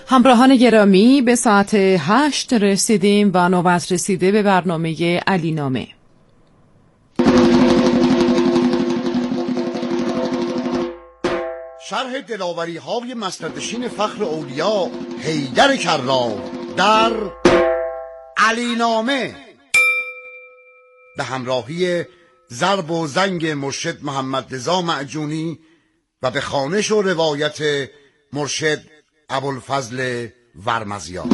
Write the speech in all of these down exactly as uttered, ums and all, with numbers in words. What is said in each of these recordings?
همراهان گرامی، به ساعت هشت رسیدیم و نوبت رسیده به برنامه علی نامه. شرح دلاوری های مستردشین فخر اولیا حیدر کرار در علی نامه به همراهی ضرب و زنگ مرشد محمد رضا معجونی و به خوانش و روایت مرشد ابوالفضل ورمزیان.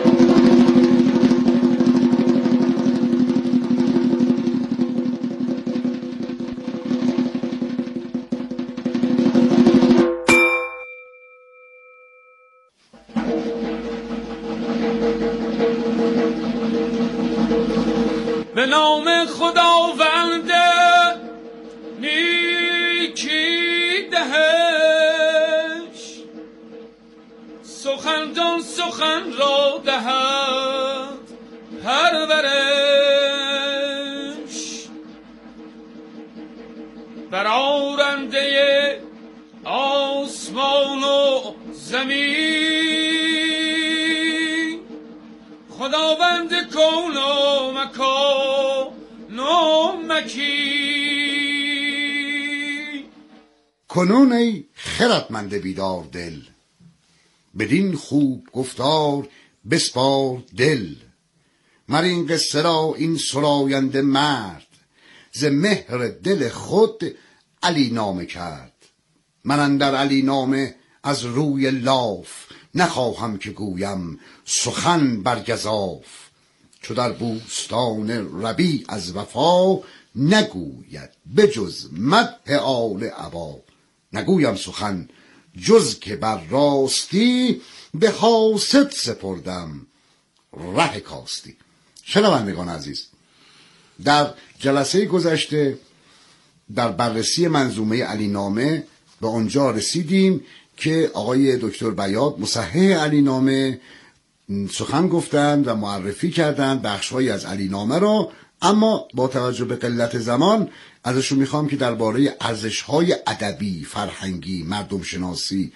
به نام خداوند نیکی دهش، سخندان سخن را دهد پرورش، برآرنده آسمان و زمین، خداوند کون و مکان و مکین. کنون ای خردمند بیدار دل، بدین خوب گفتار بسپار دل. مر این قصه را این سراینده مرد، ز مهر دل خود علی نامه کرد. من اندر علی نامه از روی لاف، نخواهم که گویم سخن بر گزاف. چو در بوستان ربیع از وفا، نگوید بجز مدح آل عبا. نگویم سخن جز که بر راستی، به حاسد سپردم ره کاستی. شنوندگان عزیز، در جلسه گذشته در بررسی منظومه علی نامه به آنجا رسیدیم که آقای دکتر بیات مصحح علی نامه سخن گفتند و معرفی کردند بخش‌هایی از علی نامه را، اما با توجه به قلت زمان ازشون میخوام که درباره ارزش‌های ادبی، فرهنگی، مردم شناسی،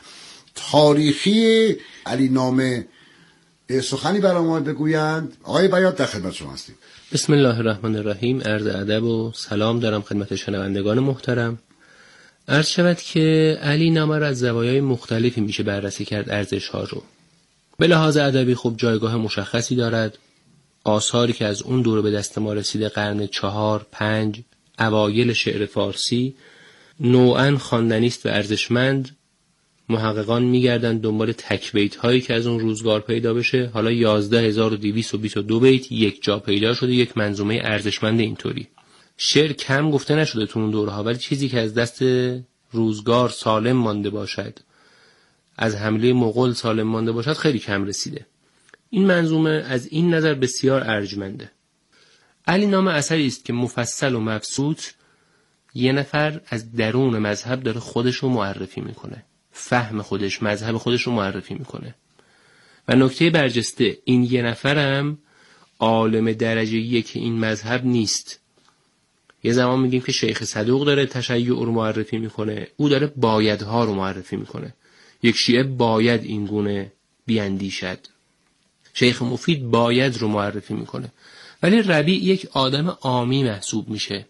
تاریخی علی نامه سخنی برای ما بگویند. آقای بیات در خدمت شما هستیم. بسم الله الرحمن الرحیم. عرض ادب و سلام دارم خدمت شنوندگان محترم. عرض شود که علی نامه را از زوایای مختلفی میشه بررسی کرد ارزش‌ها رو. به لحاظ ادبی خوب جایگاه مشخصی دارد. آثاری که از اون دوره به دست ما رسیده قرن چهار، پنج، اوایل شعر فارسی نوعاً خواندنیست و ارزشمند. محققان میگردن دنبال تک بیت هایی که از اون روزگار پیدا بشه. حالا یازده هزار و دویست و بیست و دو بیت یک جا پیدا شده، یک منظومه ارزشمند اینطوری. شعر کم گفته نشده تو اون دوره ها، ولی چیزی که از دست روزگار سالم مانده باشد، از حمله مغول سالم مانده باشد، خیلی کم رسیده. این منظومه از این نظر بسیار ارجمنده. علی نامه اثری است که مفصل و مبسوط یه نفر از درون مذهب داره خودش رو معرفی میکنه، فهم خودش، مذهب خودش رو معرفی میکنه. و نکته برجسته، این یه نفرم عالم درجه یک این مذهب نیست. یه زمان میگیم که شیخ صدوق داره تشیع رو معرفی میکنه، او داره بایدها رو معرفی میکنه. یک شیعه باید این گونه بیاندیشد. شیخ مفید باید رو معرفی میکنه. ولی ربیع یک آدم عامی محسوب میشه،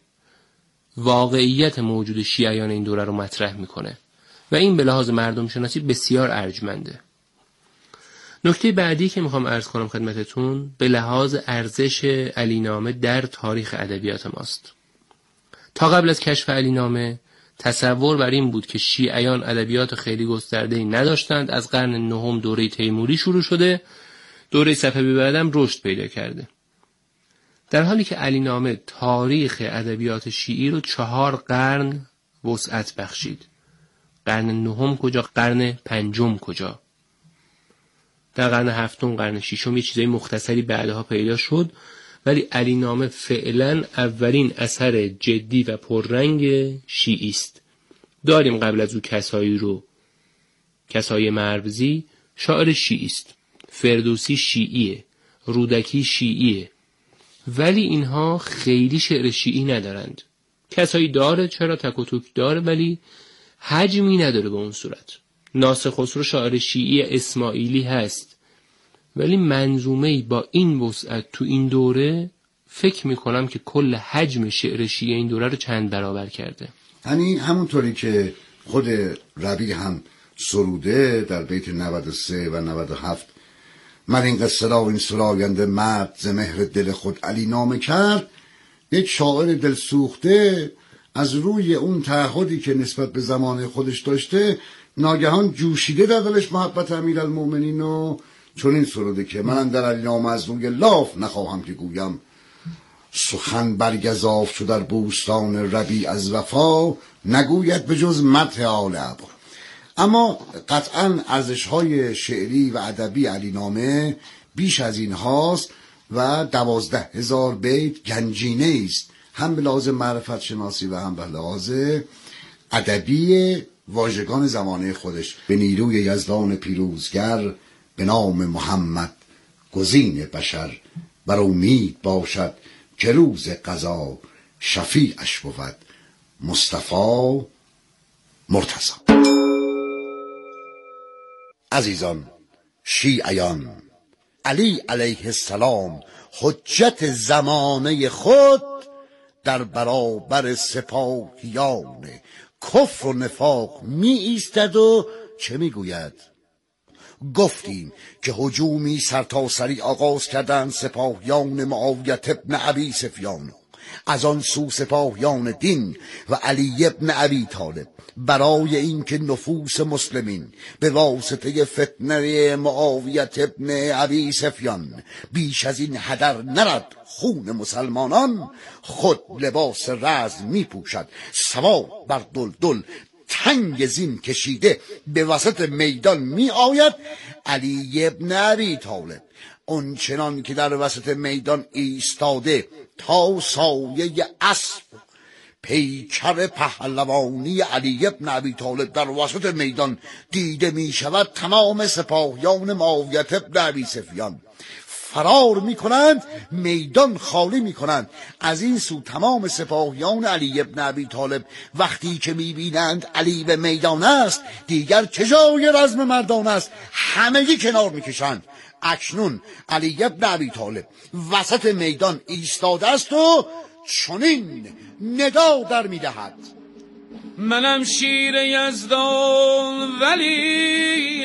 واقعیت موجود شیعیان این دوره رو مطرح میکنه و این به لحاظ مردم شناسی بسیار ارجمنده. نکته بعدی که میخوام عرض کنم خدمتتون به لحاظ ارزش علی نامه در تاریخ ادبیات ماست. تا قبل از کشف علی نامه تصور بر این بود که شیعیان ادبیات خیلی گسترده‌ای نداشتند. از قرن نهم دوره تیموری شروع شده، دوره صفوی بعدم رشد پیدا کرده. در حالی که علی نامه تاریخ ادبیات شیعی رو چهار قرن وسعت بخشید. قرن نهم کجا، قرن پنجم کجا، در قرن هفتم، قرن ششم یه چیزای مختصری بعدها پیدا شد، ولی علی نامه فعلا اولین اثر جدی و پررنگ شیعی است. داریم قبل از او کسایی رو، کسای مروزی شاعر شیعی است، فردوسی شیعیه، رودکی شیعیه، ولی اینها خیلی شعر شیعی ندارند. کسایی داره، چرا تک و توک داره، ولی حجمی نداره به اون صورت. ناصر خسرو شاعر شیعی اسماعیلی هست، ولی منظومه‌ای با این وسعت تو این دوره فکر میکنم که کل حجم شعر شیعه این دوره رو چند برابر کرده. یعنی همونطوری که خود ربیع هم سروده در بیت نود و سه و نود و هفت من این قصه را این سراینده مرد ز مهر دل خود علی نامه کرد، یک شاعر دلسوخته از روی اون تعهدی که نسبت به زمان خودش داشته ناگهان جوشیده در دلش محبت امیرالمومنین و چون این سروده که من در علی نامه از روی لاف نخواهم که گویم سخن برگزاف شد در بوستان ربیع از وفا نگوید به جز مدح آل عبا. اما قطعا ارزش‌های شعری و ادبی علی نامه بیش از این هاست و دوازده هزار بیت گنجینه است، هم به لحاظ معرفت شناسی و هم به لحاظ ادبی واژگان زمانه خودش. به نیروی یزدان پیروزگر به نام محمد گزین بشر، بر امید باشد که روز قضا شفیعش بود مصطفی مرتضی. عزیزان شیعیان، علی علیه السلام حجت زمانه خود در برابر سپاهیان کفر و نفاق می ایستد و چه می گوید؟ گفتیم که هجومی سرتاسری آغاز کردند سپاهیان معاویه ابن ابی سفیان، از آن سو سپاهیان دین و علی ابن ابی طالب، برای اینکه نفوس مسلمین به واسطه فتنه معاویه ابن ابی سفیان بیش از این هدر نرد خون مسلمانان، خود لباس رزم می پوشد، سوار بر دلدل تنگ زین کشیده به وسط میدان می آید. علی ابن ابی طالب اون چنان که در وسط میدان ایستاده تا سایه اسب پیکر پهلوانی علی ابن ابی طالب در وسط میدان دیده می شود، تمام سپاهیان معاویه ابن ابی سفیان فرار می کنند، میدان خالی می کنند. از این سو تمام سپاهیان علی ابن ابی طالب وقتی که می بینند علی به میدان است، دیگر چه جای رزم مردان است، همگی کنار می کشند. اکنون علی ابن ابی طالب وسط میدان ایستاده است و چنین ندا در می دهد: منم شیر یزدان ولی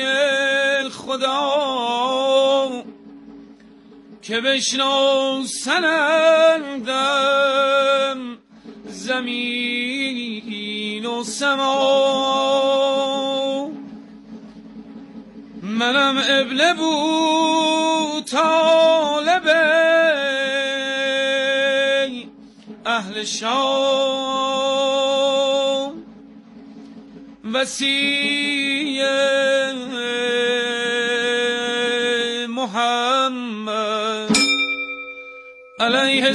خدا که بشناسندم زمین و سما. منم ابن بو طالب اهل شام، وصی محمد علیه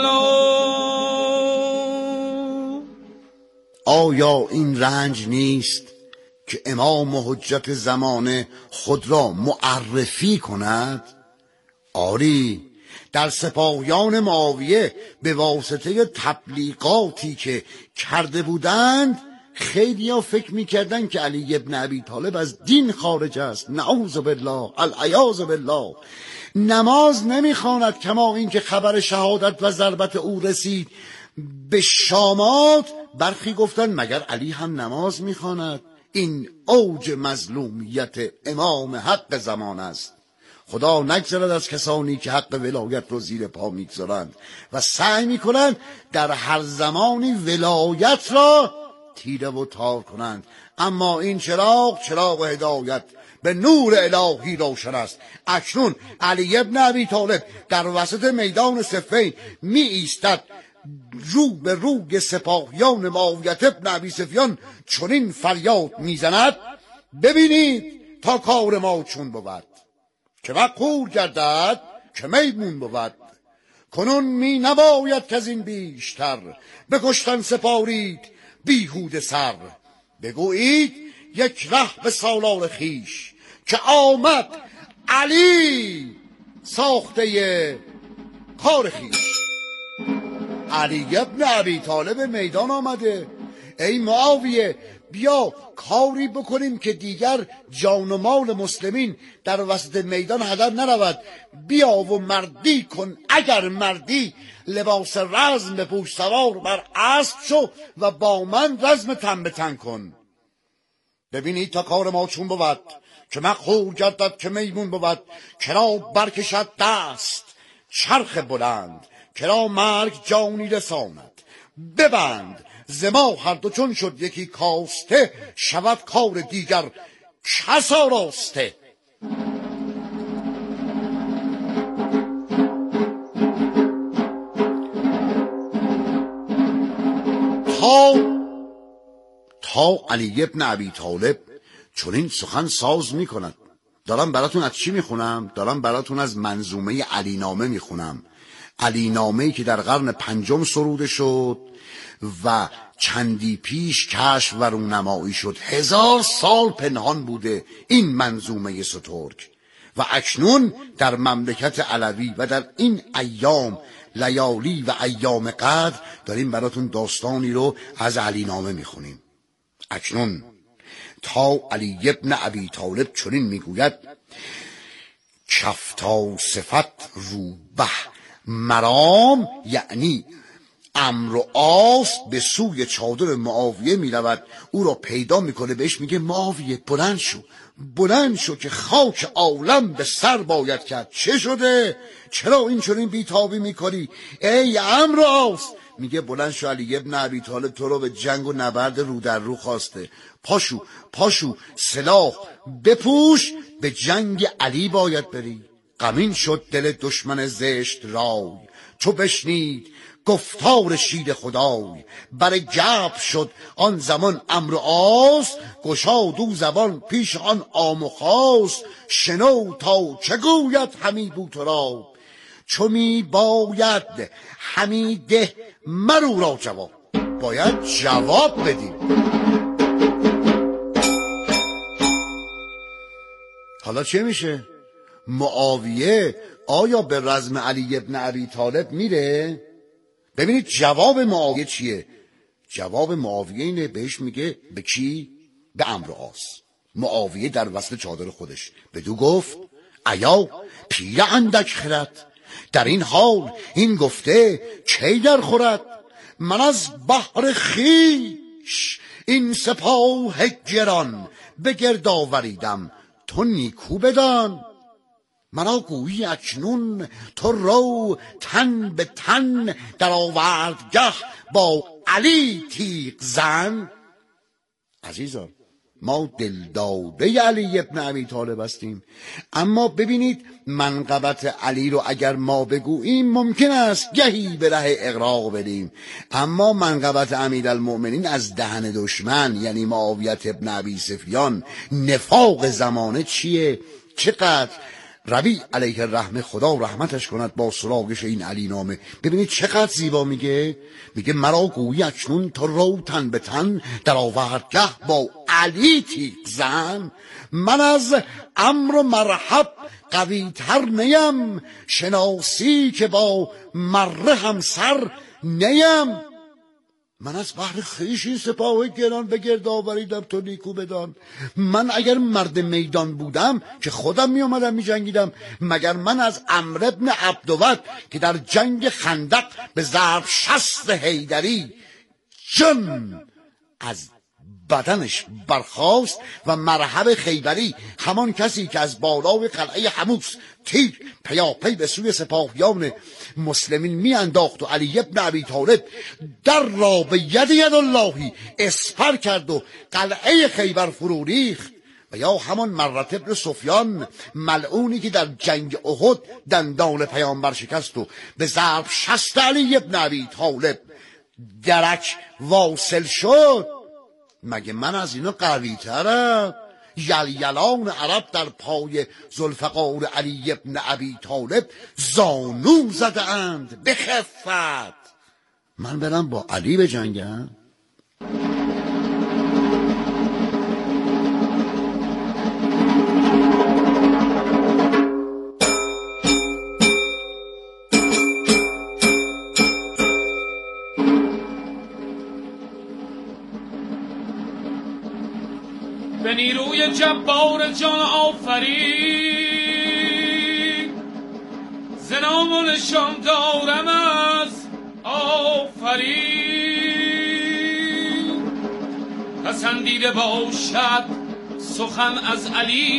السلام. آیا این رنج نیست که امام و حجت زمانه خود را معرفی کند؟ آری، در سپاهیان معاویه به واسطه تبلیغاتی که کرده بودند خیلی ها فکر میکردن که علی ابن ابی طالب از دین خارج است. نعوذ بالله، العیاذ بالله. نماز نمیخواند، کما این که خبر شهادت و ضربت او رسید به شامات، برخی گفتن مگر علی هم نماز میخواند؟ این اوج مظلومیت امام حق زمان است. خدا نگذرد از کسانی که حق ولایت رو زیر پا میگذارند و سعی میکنند در هر زمانی ولایت را تیره و تار کنند. اما این چراغ چراغ هدایت به نور الهی روشن است. اکنون علی ابن ابی طالب در وسط میدان صفین می ایستد، رو به روی سپاهیان معاویه ابن ابی سفیان چنین فریاد میزند: ببینید تا کار ما چون بود، که وقور گردد که میمون بود. کنون می نباید که از این بیشتر به کشتن سپارید بیهوده سر. بگویید یک ره به سالار خیش که آمد علی ساخته کار خیش. علی ابن ابی طالب میدان آمده: ای معاویه، بیا کاری بکنیم که دیگر جان و مال مسلمین در وسط میدان هدر نرود. بیا و مردی کن اگر مردی، لباس رزم بپوش سوار بر اسب شو و با من رزم تن به تن کن. ببینید تا کار ما چون بود، که مقهور گردد که میمون بود. کرا برکشد دست چرخ بلند، کرا مرگ جانی رساند. ببند ز ما هر دو چون شد یکی کاسته، شود کار دیگر کس آراسته. تا تا علی ابن ابی طالب چون این سخن ساز می کند. دارم براتون از چی می خونم؟ دارم براتون از منظومه علی نامه می خونم. علی نامه‌ای که در قرن پنجم سروده شد و چندی پیش کشف و رونمایی شد. هزار سال پنهان بوده این منظومه سترگ و اکنون در مملکت علوی و در این ایام لیالی و ایام قدر داریم براتون داستانی رو از علی نامه میخونیم. اکنون تا علی ابن ابی طالب چنین میگوید: کفتا صفت روبه مرام، یعنی امر و آس به سوی چادر معاویه می رود، او را پیدا میکنه، بهش میگه معاویه بلند شو بلند شو که خاک عالم به سر باید کرد. چه شده؟ چرا این چنین بیتابی میکنی ای امر و آس؟ میگه بلند شو، علی ابن ابی طالب تو رو به جنگ و نبرد رو در رو خواسته. پاشو پاشو سلاح بپوش، به جنگ علی باید بری. غمین شد دل دشمن زشت رای، چو بشنید گفتار شیر خدای. بر گپ شد آن زمان امر و آس، گشاد او زبان پیش آن عام و خاص. شنو تا چه گوید همی بوتراب، چو می باید همی ده مرو را جواب. باید جواب بدیم. حالا چه میشه؟ معاویه آیا به رزم علی ابن ابی طالب میره؟ ببینید جواب معاویه چیه؟ جواب معاویه اینه، بهش میگه به کی؟ به عمرو عاص. معاویه در وسط چادر خودش بدو گفت: ایا پیر اندک خرد، در این حال این گفته کی در خورد؟ من از بحر خویش این سپاه گران به گرد آوریدم، تو نیکو بدان. مرا گویی اکنون تو رو تن به تن، در آوردگه با علی تیغ زن. عزیزان ما دلداده علی ابن ابی طالب هستیم، اما ببینید منقبت علی رو اگر ما بگوییم ممکن است گهی به ره اغراق بریم، اما منقبت امیرالمؤمنین از دهن دشمن یعنی معاویه ابن ابی سفیان، نفاق زمانه چیه؟ چقدر ربیع علیه الرحمه خدا رحمتش کند با سراغش این علی نامه. ببینید چقدر زیبا میگه، میگه مرا گویی اکنون تو رو تن به تن، در آوردگه با علی تیغ زن. من از امر و مرحب قوی تر نیم، شناسی که با مره همسر نیم. من از بحر خویش این سپاه گران به گرد آوریدم، تو نیکو بدان. من اگر مرد میدان بودم که خودم می آمدم می جنگیدم، مگر من از عمرو بن عبدود که در جنگ خندق به ضرب شست حیدری جن از بدنش برخاست و مرحب خیبری، همان کسی که از بالای قلعه حموس تیر پیاپی به سوی سپاهیان مسلمین می انداخت و علی ابن ابی طالب در را به ید ید اللهی اسپر کرد و قلعه خیبر فرو ریخت. و یا همان مرت ابن سفیان ملعونی که در جنگ احد دندان پیامبر شکست و به ضرب شست علی ابن ابی طالب درک واصل شد. مگه من از اینا قوی ترم؟ یلیلان عرب در پای ذوالفقار علی ابن ابی طالب زانو زده اند به خفت. من برم با علی بجنگم؟ نیروی جبار جان آفرین، ز نام و نشان دارم از آفرین. پسندیده باشد سخن از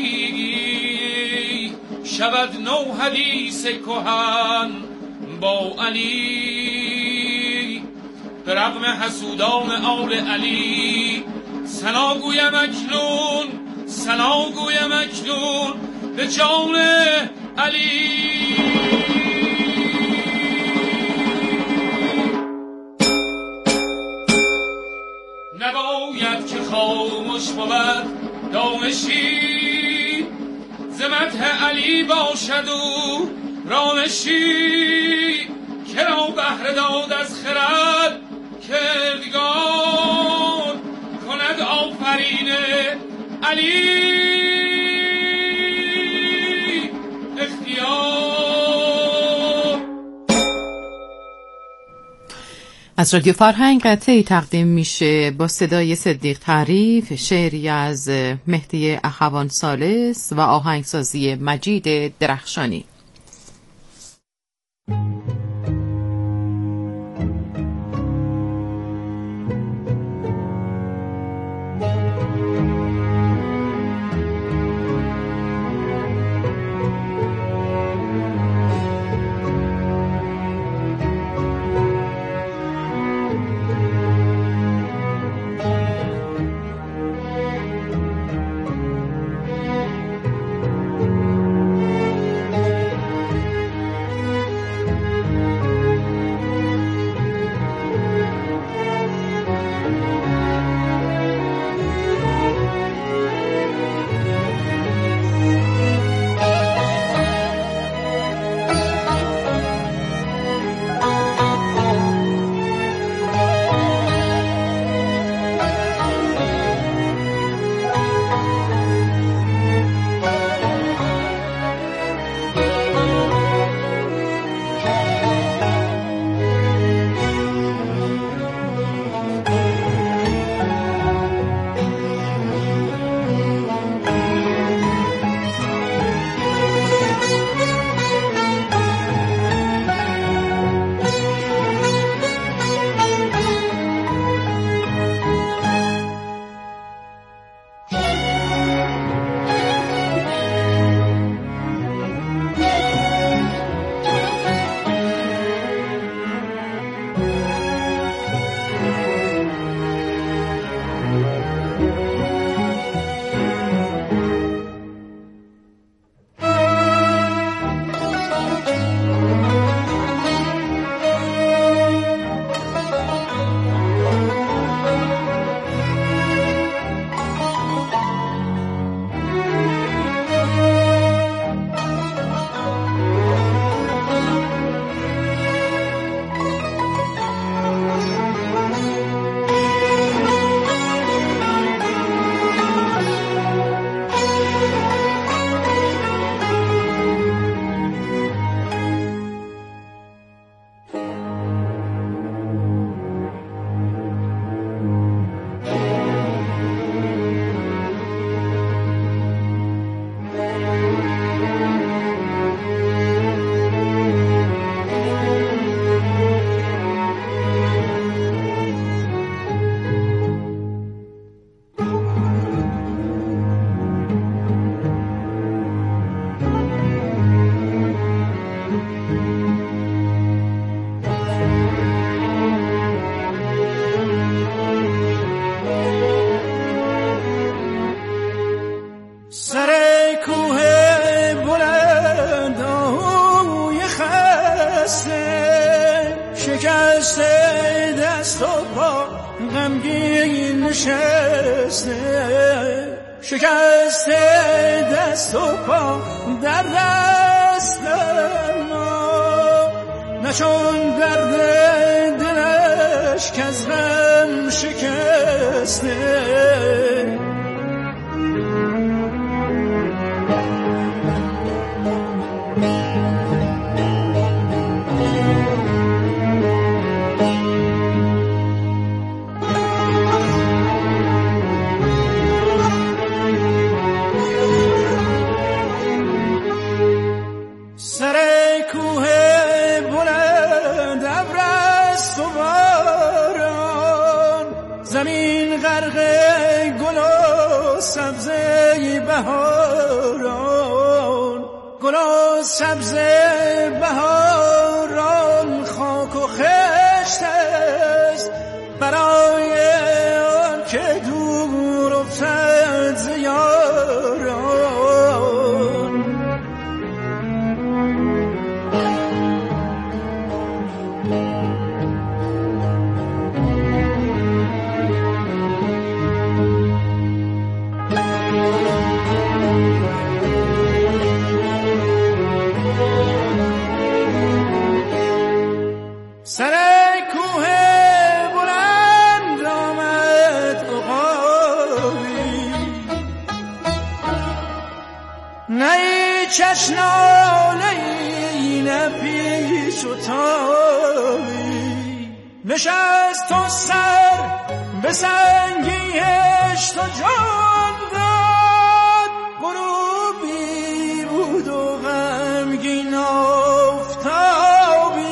علی، شود نو حدیث کهن با علی. به رغم حسودان آل علی، ثنا گویم اکنون، ثنا گویم اکنون به جان علی. نباید که خاموش بود دانشی، ز مدح علی باشد و رانشی. کرا بهره داد از خرد کردگار، کند آفرین علی اختیار. از رادیو فرهنگ قطعی تقدیم میشه با صدای صدیق تعریف، شعری از مهدی اخوان ثالث و آهنگسازی مجید درخشانی. شکسته دست و پا در دست ما، نشون درد دلش که از غم شکسته. زمین غرق گل و سبزه بهاران، گل و سبزه بهاران، خاک و خشت است برای آن که دور افتد ز یاران. سر کوه بلند آمد عقابی، نه چشنالی نه پیش و تابی، نشست و سر به سنگیشت و جان داد، غروبی بود و غمگین آفتابی.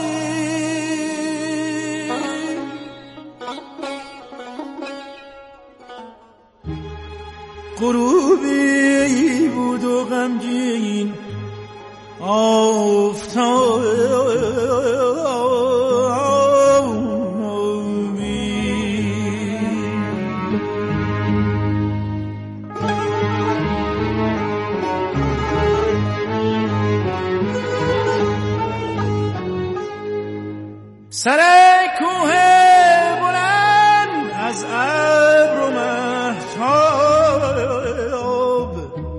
غروبی بود و غمگین آفتابی. سر کوه بلند از ابر و مهتاب،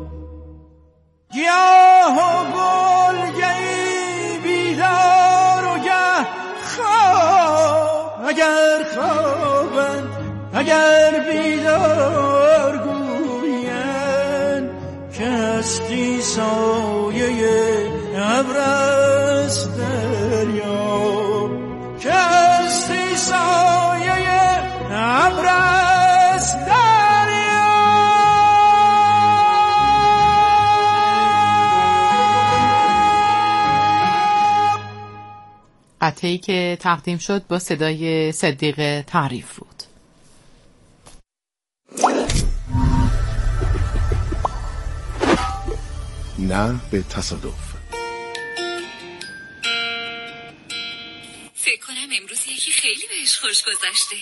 گیاه و گل گهی بیدار و گه خواب، اگر خوابند اگر بیدار گویند که هستی سایه ابر است دریاب، که هستی سایه ابر است دریاب. قطعه‌ای که تقدیم شد با صدای صدیق تعریف بود. نه به تصادف. فکر کنم امروز یکی خیلی بهش خوش گذشته.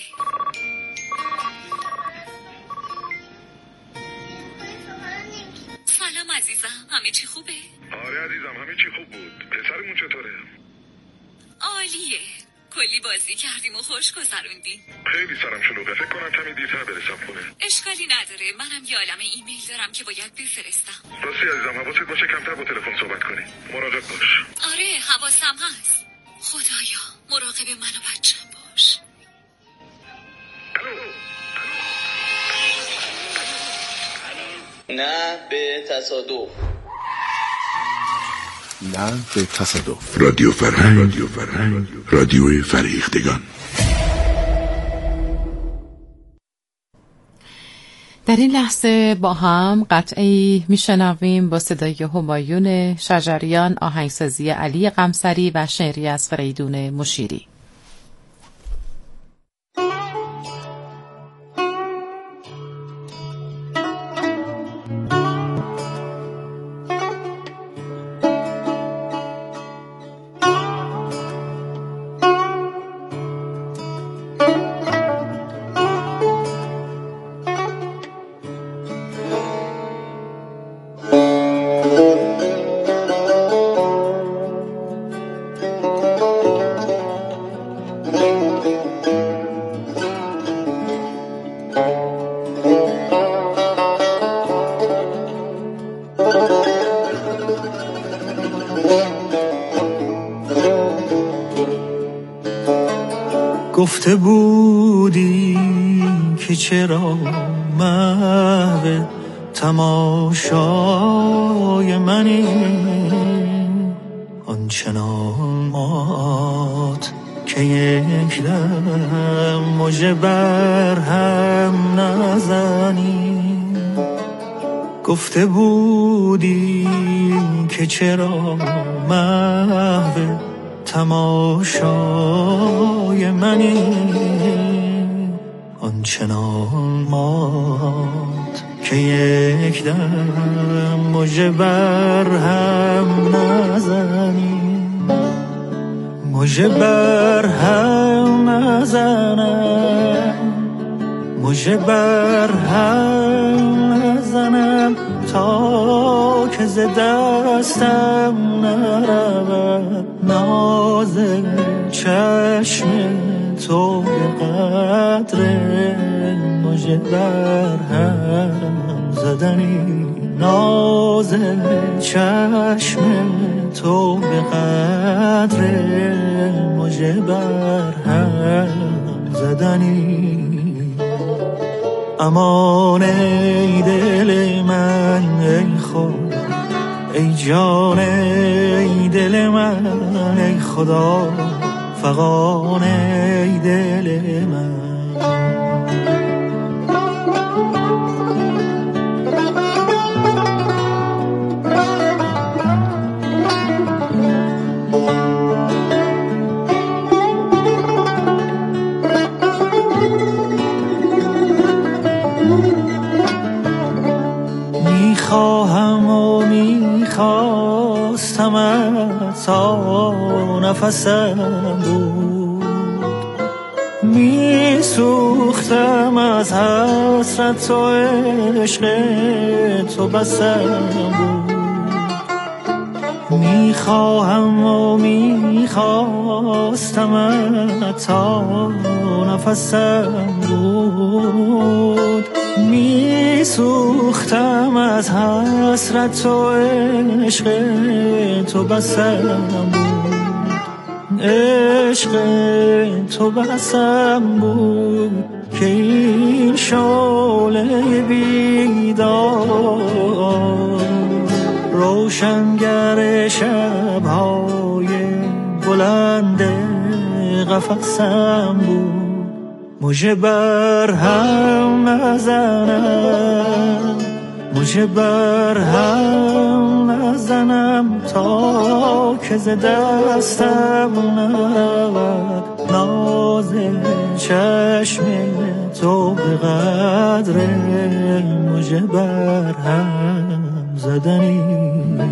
سلام عزیزم، همه چی خوبه؟ آره عزیزم، همه چی خوب بود. پسرمون چطوره؟ عالیه، کلی بازی کردیم و خوش گذروندیم. خیلی سرم شلوغه، فکر کنم کمی دیرتر برسم خونه. اشکالی نداره، منم یه عالمه ایمیل دارم که باید بفرستم. راستی عزیزم، حواست باشه کمتر با تلفن صحبت کنی. مراقب باش. آره حواسم هست. خدایا مراقب من و بچه‌م باش. نه به تصادف. نه به تصادف. رادیو فرهنگ، رادیو فرهنگ، رادیوی فرهیختگان. در این لحظه با هم قطعی میشنویم با صدای همایون شجریان، آهنگسازی علی قمصری و شعری از فریدون مشیری. گفته بودی که چرا محو تماشای منی، آنچنان مات که یک دم مژه بر هم نزنی. گفته بودی که چرا محو تماشای منی، آنچنان مات که یک دم مژه بر هم نزنیم، مژه بر هم نزنم، مژه بر هم نزنم تا که ز دستم نرود ناز چشم تو به قدر مژه بر هم زدنی، ناز چشم تو به قدر مژه بر هم زدنی. امان ای دل من ای خدا، ای جان ای دل من ای خدا، فغان ای دل من. میخواهم و میخواستمت تا نفسم بود، میسوختم از حسرت و عشق تو بسم بود. میخواهم و میخواستمت تا نفسم بود، میسوختم از حسرت و عشق تو بسم بود، عشق تو بسم بود که این شعله بیدار روشنگر شب‌های بلند قفسم بود. مژه بر هم نزنم، مژه بر هم نزنم تا که ز دستم نرود ناز چشم تو به قدر مژه بر هم زدنی.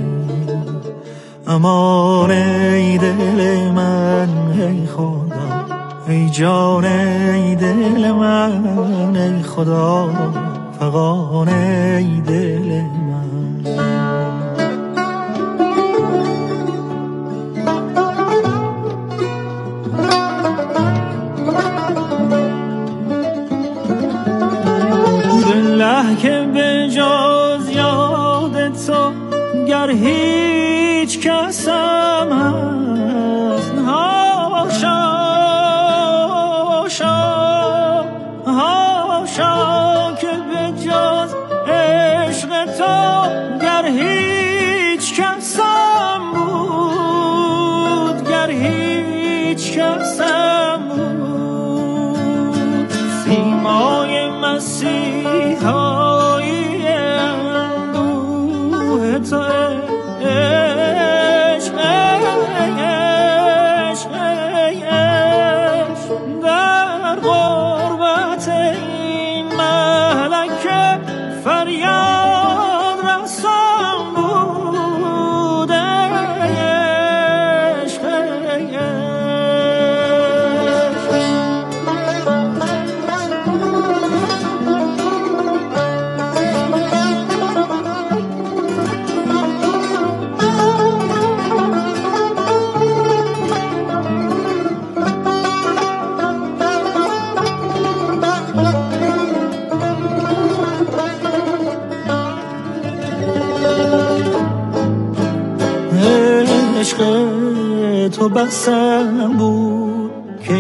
امان ای دل من ای خدا، ای جان ای دل من ای خدا، فغان ای دل من. بالله که به جز یاد تو گر هیچ کسم هست، هاشا هاشا هاشا که به جز عشق تو گر هیچ کسم بود، گر هیچ کسم بود. سیمای مسیحایی اندوه تو عشق عشق عشق در غربت این ملکه فریاد رسان بود، عشق عشق تو بسم بود